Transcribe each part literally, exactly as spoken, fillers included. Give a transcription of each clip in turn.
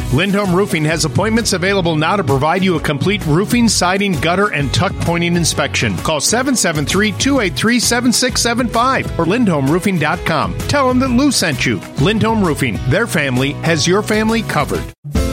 Lindholm Roofing has appointments available now to provide you a complete roofing, siding, gutter, and tuck pointing inspection. Call seven seven three, two eight three, seven six seven five or lindholm roofing dot com. Tell them that Lou sent you. Lindholm Roofing. Their family has your family covered.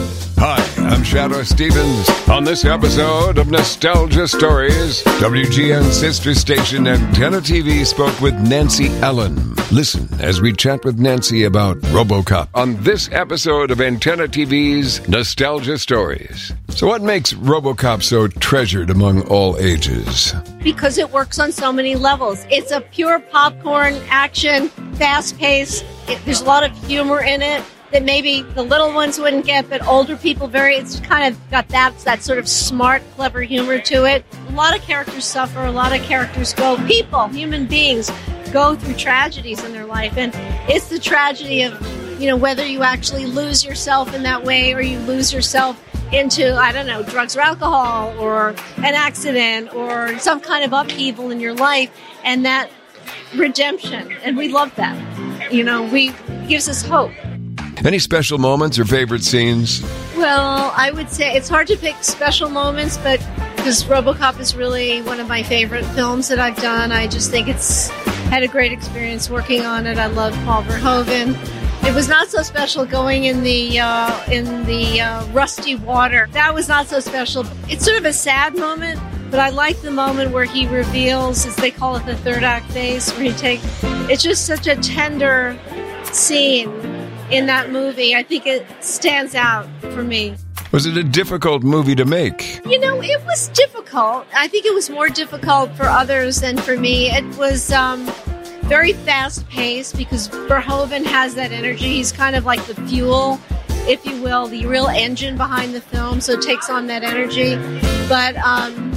Hi, I'm Shadow Stevens. On this episode of Nostalgia Stories, W G N sister station Antenna T V spoke with Nancy Allen. Listen as we chat with Nancy about RoboCop on this episode of Antenna T V's Nostalgia Stories. So what makes RoboCop so treasured among all ages? Because it works on so many levels. It's a pure popcorn action, fast-paced. It, there's a lot of humor in it that maybe the little ones wouldn't get, but older people very, it's kind of got that, that sort of smart, clever humor to it. A lot of characters suffer, a lot of characters go, people, human beings, go through tragedies in their life, and it's the tragedy of, you know, whether you actually lose yourself in that way or you lose yourself into, I don't know, drugs or alcohol or an accident or some kind of upheaval in your life, and that redemption, and we love that. You know, we it gives us hope. Any special moments or favorite scenes? Well, I would say it's hard to pick special moments, but because RoboCop is really one of my favorite films that I've done. I just think it's had a great experience working on it. I love Paul Verhoeven. It was not so special going in the uh, in the uh, rusty water. That was not so special. It's sort of a sad moment, but I like the moment where he reveals, as they call it, the third act phase, where he takes. It's just such a tender scene in that movie. I think it stands out for me. Was it a difficult movie to make? You know, it was difficult. I think it was more difficult for others than for me. It was um, very fast-paced because Verhoeven has that energy. He's kind of like the fuel, if you will, the real engine behind the film, so it takes on that energy. But um,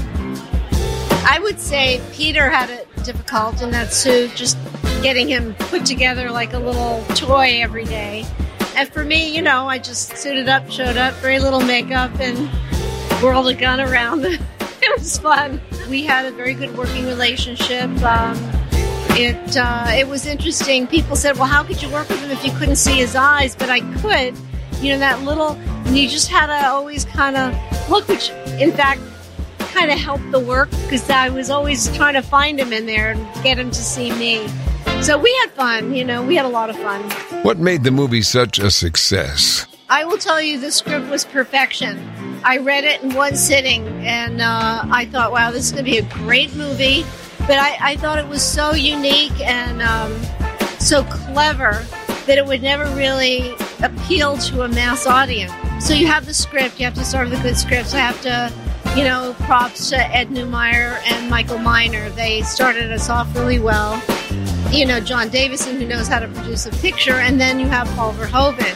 I would say Peter had it difficult in that suit, just getting him put together like a little toy every day. And for me, you know, I just suited up, showed up, very little makeup, and whirled a gun around. It was fun. We had a very good working relationship. Um, it uh, it was interesting. People said, well, how could you work with him if you couldn't see his eyes? But I could. You know, that little, and you just had to always kind of look, which, in fact, kind of helped the work because I was always trying to find him in there and get him to see me. So we had fun, you know, we had a lot of fun. What made the movie such a success? I will tell you, the script was perfection. I read it in one sitting, and uh, I thought, wow, this is going to be a great movie. But I, I thought it was so unique and um, so clever that it would never really appeal to a mass audience. So you have the script, you have to start with a good script. So I have to, you know, props to Ed Neumeyer and Michael Miner. They started us off really well. You know, John Davison, who knows how to produce a picture, and then you have Paul Verhoeven,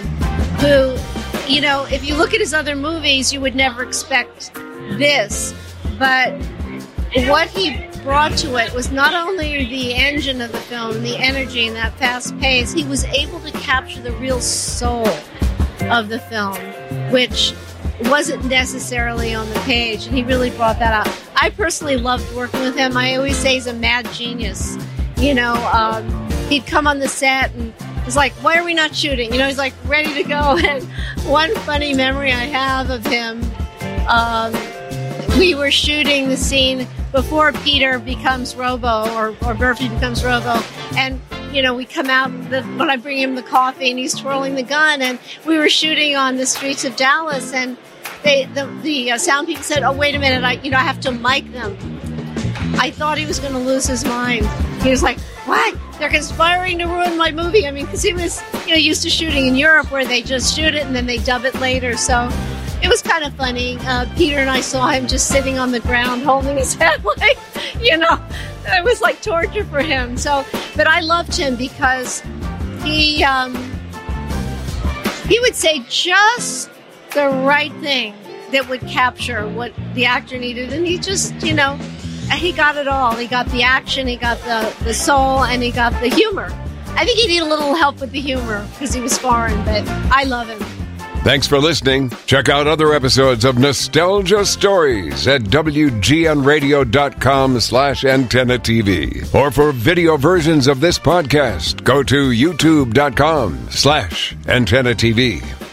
who, you know, if you look at his other movies, you would never expect this, but what he brought to it was not only the engine of the film, the energy and that fast pace, he was able to capture the real soul of the film, which wasn't necessarily on the page, and he really brought that out. I personally loved working with him. I always say he's a mad genius. You know, um, he'd come on the set and he's like, why are we not shooting? You know, he's like ready to go. And one funny memory I have of him, um, we were shooting the scene before Peter becomes Robo or, or Murphy becomes Robo. And, you know, we come out the, when I bring him the coffee and he's twirling the gun. And we were shooting on the streets of Dallas. And they, the, the uh, sound people said, oh, wait a minute, I, you know, I have to mic them. I thought he was going to lose his mind. He was like, what? They're conspiring to ruin my movie. I mean, because he was, you know, used to shooting in Europe where they just shoot it and then they dub it later. So it was kind of funny. Uh, Peter and I saw him just sitting on the ground holding his head like, you know, it was like torture for him. So, but I loved him because he, um, he would say just the right thing that would capture what the actor needed. And he just, you know, he got it all. He got the action, he got the, the soul, and he got the humor. I think he needed a little help with the humor because he was foreign, but I love him. Thanks for listening. Check out other episodes of Nostalgia Stories at W G N radio dot com slash antenna T V. Or for video versions of this podcast, go to youtube dot com slash antenna T V.